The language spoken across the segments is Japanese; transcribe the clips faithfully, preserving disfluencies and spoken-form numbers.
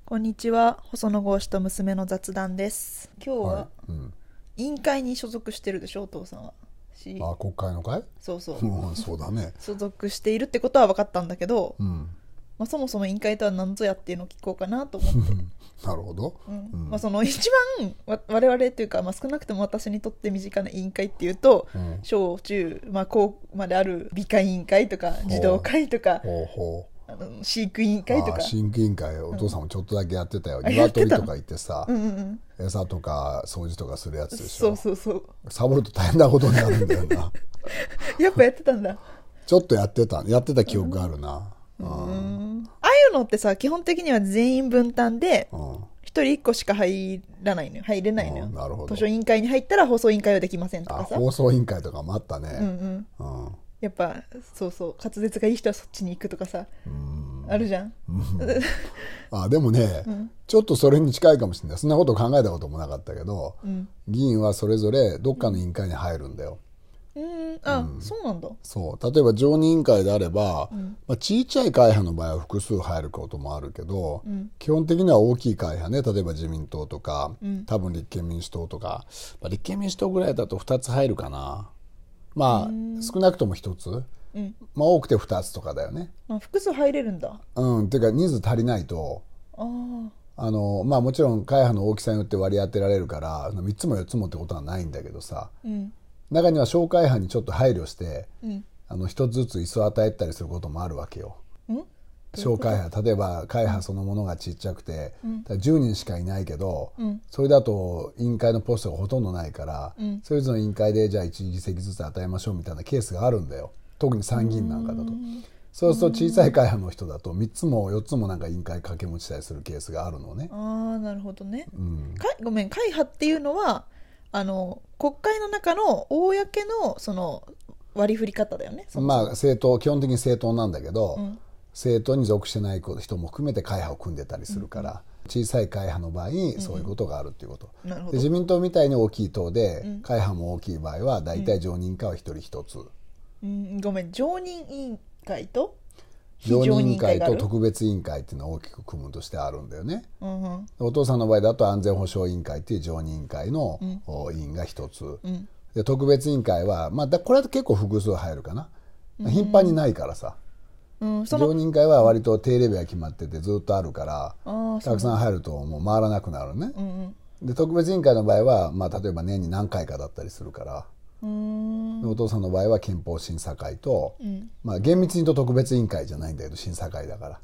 こんにちは、細野豪志と娘の雑談です。今日は、はいうん、委員会に所属してるでしょ、お父さんは。しあ、国会の会？ そうそう、 うん、そうだね。 所属しているってことは分かったんだけど、 うんまあ、そもそも委員会とは何ぞやっていうのを聞こうかなと思ってなるほど、 うんうんまあ、その一番わ我々っていうか、まあ、少なくとも私にとって身近な委員会っていうと、うん、小中、まあ、高まである美化委員会とか児童会とかほうほうあの飼育委員会とか。 飼育委員会お父さんもちょっとだけやってたよ、うん、鶏とか行ってさ、 うんうんうん、 餌とか掃除とかするやつでしょ。そうそうそう、 サボると大変なことになるんだよなやっぱやってたんだ。 ちょっとやってたやってた記憶があるな、 うん、うんああいうのってさ、基本的には全員分担で一人一個しか入らないのよ、入れないのよ、 うん、なるほど。 図書委員会に入ったら放送委員会はできませんとかさ。 あ、放送委員会とかもあったね、 うんうんうん、やっぱそうそう、滑舌がいい人はそっちに行くとかさ、うんあるじゃんあでもね、うん、ちょっとそれに近いかもしれない。そんなこと考えたこともなかったけど、うん、議員はそれぞれどっかの委員会に入るんだよ。 うんあ、うん、そうなんだ。 そう例えば常任委員会であれば、うんまあ、小さい会派の場合は複数入ることもあるけど、うん、基本的には大きい会派ね、例えば自民党とか、うん、多分立憲民主党とか、まあ、立憲民主党ぐらいだとふたつ入るかな。まあ少なくともひとつ、うんまあ、多くてふたつとかだよね。 あ複数入れるんだ。 うんっていうか人数足りないとああの、まあ、もちろん会派の大きさによって割り当てられるからみっつもよっつもってことはないんだけどさ、うん、中には小会派にちょっと配慮して、うん、あのひとつずつ椅子を与えたりすることもあるわけよ。ん小会派、例えば会派そのものがちっちゃくて、うん、じゅうにんしかいないけど、うん、それだと委員会のポストがほとんどないから、うん、それぞれの委員会でじゃあいち議席ずつ与えましょうみたいなケースがあるんだよ。特に参議院なんかだと。そうすると小さい会派の人だとみっつもよっつもなんか委員会掛け持ちしたりするケースがあるのね。 ああなるほどね、うん、かごめん、会派っていうのはあの国会の中の公のその割り振り方だよね。そもそもまあ政党、基本的に政党なんだけど、うん政党に属してない人も含めて会派を組んでたりするから、うん、小さい会派の場合にそういうことがあるっていうこと、うんうん、で自民党みたいに大きい党で、うん、会派も大きい場合はだいたい常任会はひとりひとつ、 うん、ごめん、常任委員会と常任委員会と特別委員会っていうのは大きく組むとしてあるんだよね、うんうん、お父さんの場合だと安全保障委員会っていう常任委員会の、うん、委員がひとつ、うん、で特別委員会は、まあ、これは結構複数入るかな、うん、頻繁にないからさ、うん、その常任会は割と定例日が決まっててずっとあるからたくさん入るともう回らなくなるね、うんうん、で特別委員会の場合は、まあ、例えば年に何回かだったりするからうーんお父さんの場合は憲法審査会と、うんまあ、厳密に言うと特別委員会じゃないんだけど審査会だから。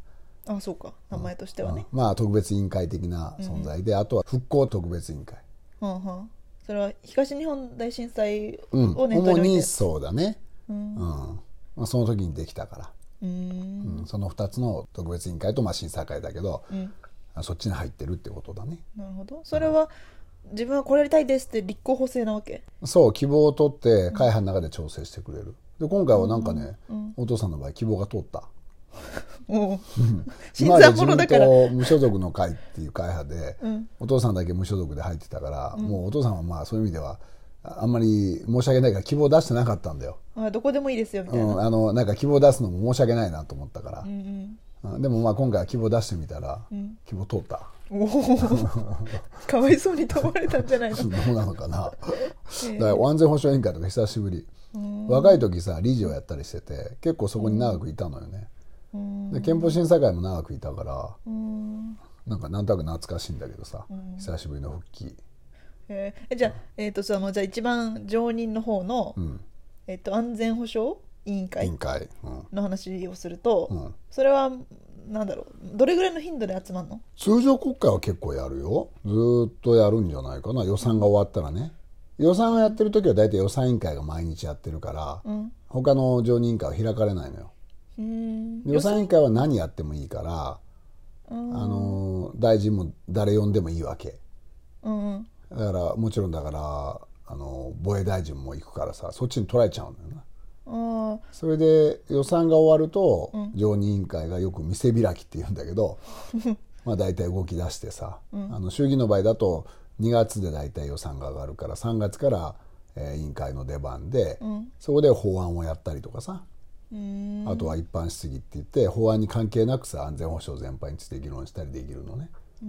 あそうか、名前としてはね、 うん、まあ特別委員会的な存在で、うん、あとは復興特別委員会、 うんうん、それは東日本大震災を念頭に置いて、 うん、主にそうだね、うんうんまあ、その時にできたからうんうん、そのふたつの特別委員会とまあ審査会だけど、うん、そっちに入ってるってことだね。 なるほど。それは、うん、自分はこれやりたいですって立候補制なわけ？ そう、希望を取って会派の中で調整してくれる。で今回はなんかね、うん、お父さんの場合希望が通ったお今まで自民党無所属の会っていう会派で、うん、お父さんだけ無所属で入ってたから、うん、もうお父さんはまあそういう意味ではあんまり申し訳ないから希望出してなかったんだよ。 あどこでもいいですよみたいな、 うん、あのなんか希望出すのも申し訳ないなと思ったから、うんうん、でもまあ今回は希望出してみたら、うん、希望通ったおかわいそうに問われたんじゃないのどうなのかなだから安全保障委員会とか久しぶり、若い時さ理事をやったりしてて結構そこに長くいたのよね。で憲法審査会も長くいたからなんかなんとなく懐かしいんだけどさ久しぶりの復帰。 えー、じゃあ、えー、とそのじゃあ一番常任の方の、うんえー、と安全保障委員会の話をすると、うん、それはなんだろうどれぐらいの頻度で集まるの？ 通常国会は結構やるよ。ずっとやるんじゃないかな、予算が終わったらね。予算をやってる時は大体予算委員会が毎日やってるから、うん、他の常任委員会は開かれないのよ。うーん予算委員会は何やってもいいから、あの大臣も誰呼んでもいいわけ、うんだからもちろんだからあの防衛大臣も行くからさそっちに取られちゃうんだよな。あそれで予算が終わると、うん、常任委員会がよく店開きって言うんだけどまあ大体動き出してさ、うん、あの衆議院の場合だとにがつで大体予算が上がるからさんがつから、えー、委員会の出番で、うん、そこで法案をやったりとかさうんあとは一般質疑って言って法案に関係なくさ安全保障全般について議論したりできるのね。う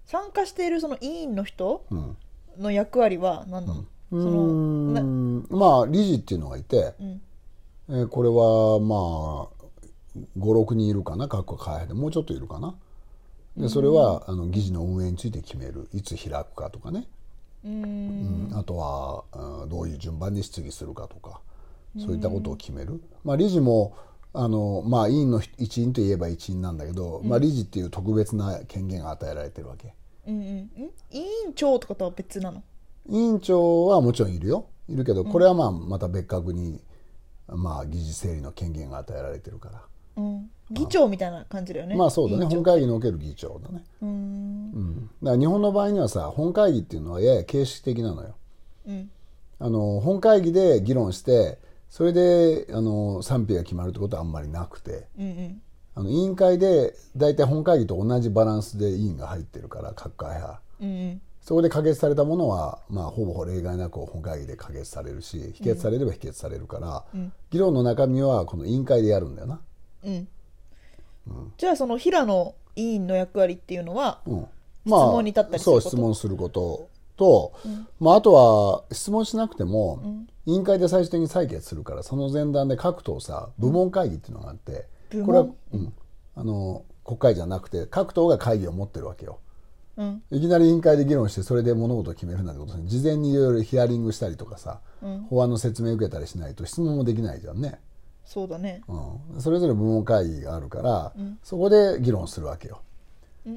参加しているその委員の人の役割は何なの？ うん、そのまあ理事っていうのがいて、うんえー、これはまあごろくにんいるかな、各会派でもうちょっといるかな。でそれはあの議事の運営について決める、いつ開くかとかね、うん、あとはどういう順番で質疑するかとか、そういったことを決める。まあ、理事もあの、まあ、委員の一員といえば一員なんだけど、うんまあ、理事っていう特別な権限が与えられてるわけ、 うんうん、委員長とかとは別なの？ 委員長はもちろんいるよ、いるけどこれはまあまた別格に、まあ、議事整理の権限が与えられてるから、 うん、議長みたいな感じだよね。 まあそうだね、本会議における議長だね。うん、うん、だから日本の場合にはさ、本会議っていうのはやや形式的なのよ、うん、あの本会議で議論してそれであの賛否が決まるってことはあんまりなくて、うんうん、あの委員会でだいたい本会議と同じバランスで委員が入ってるから、各会派、うんうん、そこで可決されたものは、まあ、ほぼ例外なく本会議で可決されるし、否決されれば否決されるから、うん、議論の中身はこの委員会でやるんだよな、うんうん、じゃあその平野委員の役割っていうのは、うんまあ、質問に立ったりすること、 そう質問することと、うんまあ、あとは質問しなくても、うん、委員会で最終的に採決するから、その前段で各党さ部門会議っていうのがあって、うん、これは、うん、あの国会じゃなくて各党が会議を持ってるわけよ、うん、いきなり委員会で議論してそれで物事を決めるなんてことに事前にいろいろヒアリングしたりとかさ、うん、法案の説明を受けたりしないと質問もできないじゃんね。 そうだね、 うん、それぞれ部門会議があるから、うん、そこで議論するわけよ、 うん、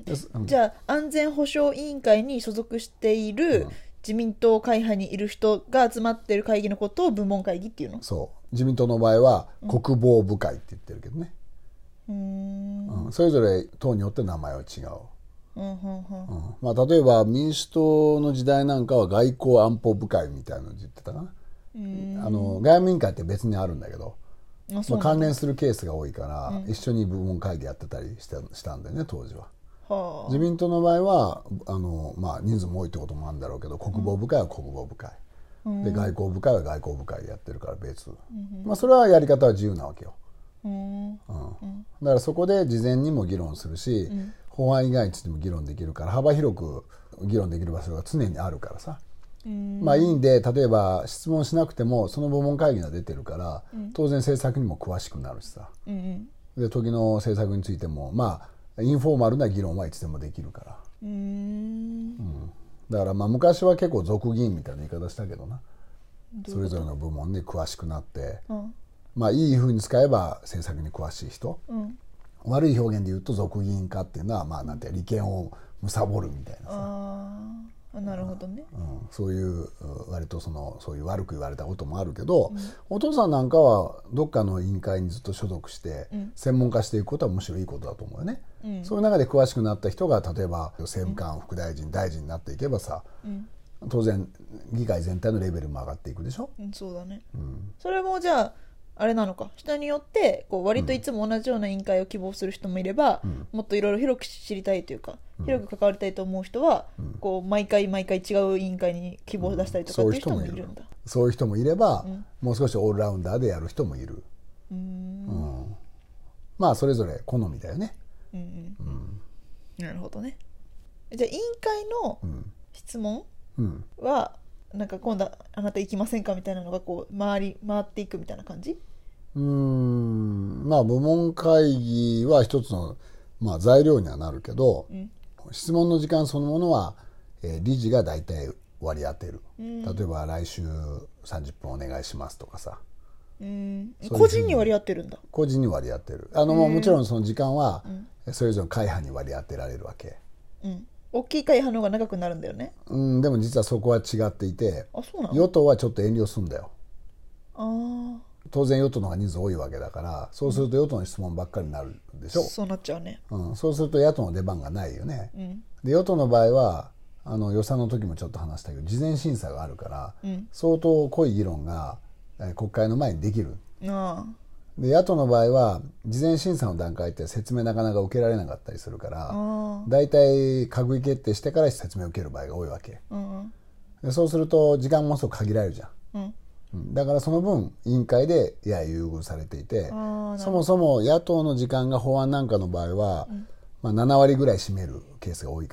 じゃあ安全保障委員会に所属している、うん自民党会派にいる人が集まっている会議のことを部門会議っていうの？ そう自民党の場合は国防部会って言ってるけどね、うん、うん、それぞれ党によって名前は違う、うんうんうんうんまあ、例えば民主党の時代なんかは外交安保部会みたいなの言ってたかな。うんあの外務委員会って別にあるんだけど、あまあ、関連するケースが多いから、うん、一緒に部門会議やってたりした、したんだよね当時は。自民党の場合はあの、まあ、人数も多いってこともあるんだろうけど、国防部会は国防部会、うん、で外交部会は外交部会でやってるから別、うんまあ、それはやり方は自由なわけよ、うんうん、だからそこで事前にも議論するし、うん、法案以外についても議論できるから、幅広く議論できる場所が常にあるからさ、うんまあ、委員で例えば質問しなくてもその部門会議が出てるから、うん、当然政策にも詳しくなるしさ、うん、で時の政策についてもまあインフォーマルな議論はいつでもできるから、うーん、うん、だからまあ昔は結構俗議員みたいな言い方したけどな、それぞれの部門で詳しくなって、うん、まあいい風に使えば政策に詳しい人、うん、悪い表現で言うと俗議員化っていうのはまあなんて利権を貪るみたいなさ、 あなるほどね、 うん、そういう割とそのそういう悪く言われたこともあるけど、うん、お父さんなんかはどっかの委員会にずっと所属して、うん、専門化していくことはむしろいいことだと思うよね、うん、そういう中で詳しくなった人が例えば政務官、副大臣、大臣になっていけばさ、うん、当然議会全体のレベルも上がっていくでしょ、 うん、そうだね、うん、それもじゃああれなのか、人によってこう割といつも同じような委員会を希望する人もいれば、うん、もっといろいろ広く知りたいというか、うん、広く関わりたいと思う人は、うん、こう毎回毎回違う委員会に希望を出したりとかっていう人もいるんだ、 うん、そういう人もいれば、うん、もう少しオールラウンダーでやる人もいる、うんうん、まあそれぞれ好みだよね、うんうんうん、 なるほどね。じゃあ委員会の質問は、うん、なんか今度あなた行きませんかみたいなのがこう回り回っていくみたいな感じ？ うーんまあ部門会議は一つの、まあ、材料にはなるけど、うん、質問の時間そのものは、えー、理事が大体割り当てる、うん、例えば来週さんじゅっぷんお願いしますとかさ、 うん、個人に割り当てるんだ。 個人に割り当てるあの、もちろんその時間は、うん、それぞれの会派に割り当てられるわけ、 うん、大きい会派の方が長くなるんだよね、 うん、でも実はそこは違っていて、あそうなの？与党はちょっと遠慮するんだよ。あ当然与党の方が人数多いわけだから、そうすると与党の質問ばっかりになるでしょ、うん、 そうなっちゃうね、 うん、そうすると野党の出番がないよね、うん、で与党の場合はあの予算の時もちょっと話したけど事前審査があるから、うん、相当濃い議論が国会の前にできる。あで野党の場合は事前審査の段階って説明なかなか受けられなかったりするからだいたい閣議決定してから説明を受ける場合が多いわけ、うん、でそうすると時間もすごく限られるじゃん、うん、だからその分委員会でやや優遇されていて、そもそも野党の時間が法案なんかの場合は、うんまあ、ななわりぐらい占めるケースが多いかな。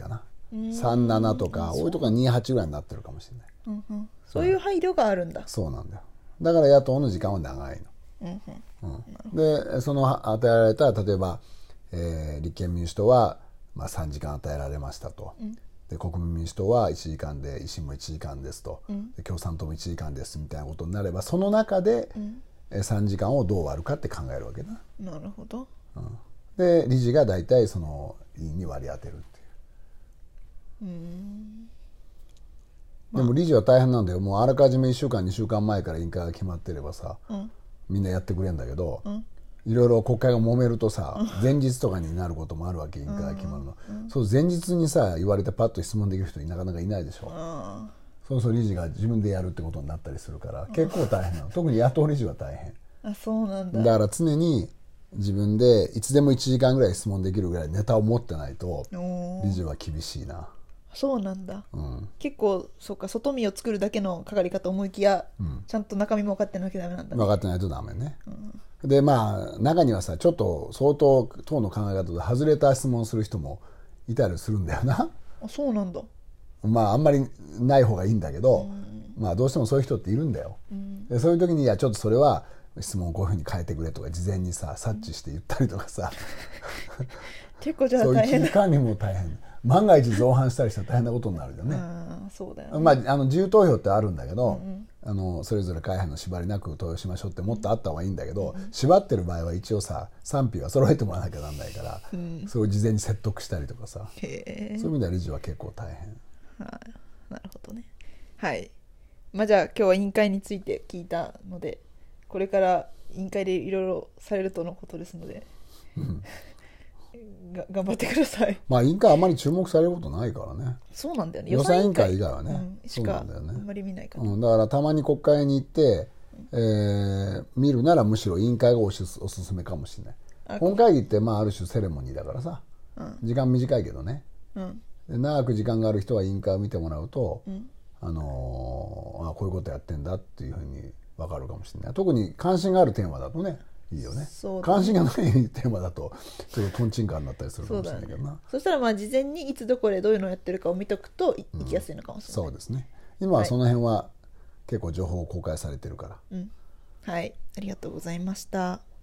さんじゅうななとか多いところはにじゅうはちぐらいになってるかもしれない、 うんうん、そういう配慮があるんだ、 そうなんだよ。だから野党の時間は長いの、うんうんうん、でその与えられた例えば、えー、立憲民主党は、まあ、さんじかん与えられましたと、うん、で国民民主党はいちじかんで維新もいちじかんですと、うん、で共産党もいちじかんですみたいなことになればその中で、うん、さんじかんをどう割るかって考えるわけだ。 なるほど、 うん、で理事が大体その委員に割り当てるっていう、うーん、でも理事は大変なんだよ。もうあらかじめいっしゅうかんにしゅうかんまえから委員会が決まってればさ、うん、みんなやってくれるんだけど、うん、いろいろ国会が揉めるとさ、うん、前日とかになることもあるわけ、委員会が決まるの、うん、そう前日にさ言われてパッと質問できる人なかなかいないでしょ、うん、そうそう理事が自分でやるってことになったりするから結構大変なの、特に野党理事は大変。 あ、そうなんだ。 だから常に自分でいつでもいちじかんぐらい質問できるぐらいネタを持ってないと理事は厳しいな。 そうなんだ、うん、結構そうか、外見を作るだけのかかり方思いきや、うん、ちゃんと中身も分かってなきゃダメなんだね。 分かってないとダメね、うん、でまあ中にはさちょっと相当党の考え方で外れた質問する人もいたりするんだよな。 あ、そうなんだ。 まああんまりない方がいいんだけど、うん、まあどうしてもそういう人っているんだよ、うん、でそういう時にいやちょっとそれは質問をこういうふうに変えてくれとか事前にさ察知して言ったりとかさ、 結構じゃあ大変だ。 そういう危機管理も大変。万が一造反したりしたら大変なことになるよね。 あ、そうだよね。 まあ、あの自由投票ってあるんだけど、うんうん、あのそれぞれ会派の縛りなく投票しましょうってもっとあった方がいいんだけど、うんうん、縛ってる場合は一応さ賛否は揃えてもらわなきゃなんないから、うん、それを事前に説得したりとかさ、へー、そういう意味では理事は結構大変。 はあ、なるほどね。はい。まあじゃあ今日は委員会について聞いたので、これから委員会でいろいろされるとのことですので、うんが頑張ってください。 まあ委員会あまり注目されることないからね。 そうなんだよね。 予算委員会以外はね、 うん、しかあんまり見ないから、 うん、だからたまに国会に行って、えー、見るならむしろ委員会がおしおすすめかもしれない。本会議ってまあある種セレモニーだからさ、うん、時間短いけどね、うん、で長く時間がある人は委員会を見てもらうと、うん、あのー、あこういうことやってんだっていうふうに分かるかもしれない。特に関心があるテーマだとねいいよ ね, ね関心がないテーマだとちょっとトンチンカンになったりするかもしれないけどな。 そ,、ね、 そしたらまあ事前にいつどこでどういうのをやってるかを見とくとい、うん、行きやすいのかもしれない。 そうですね。今はその辺は結構情報公開されてるから、 はい、うん、はい、ありがとうございました。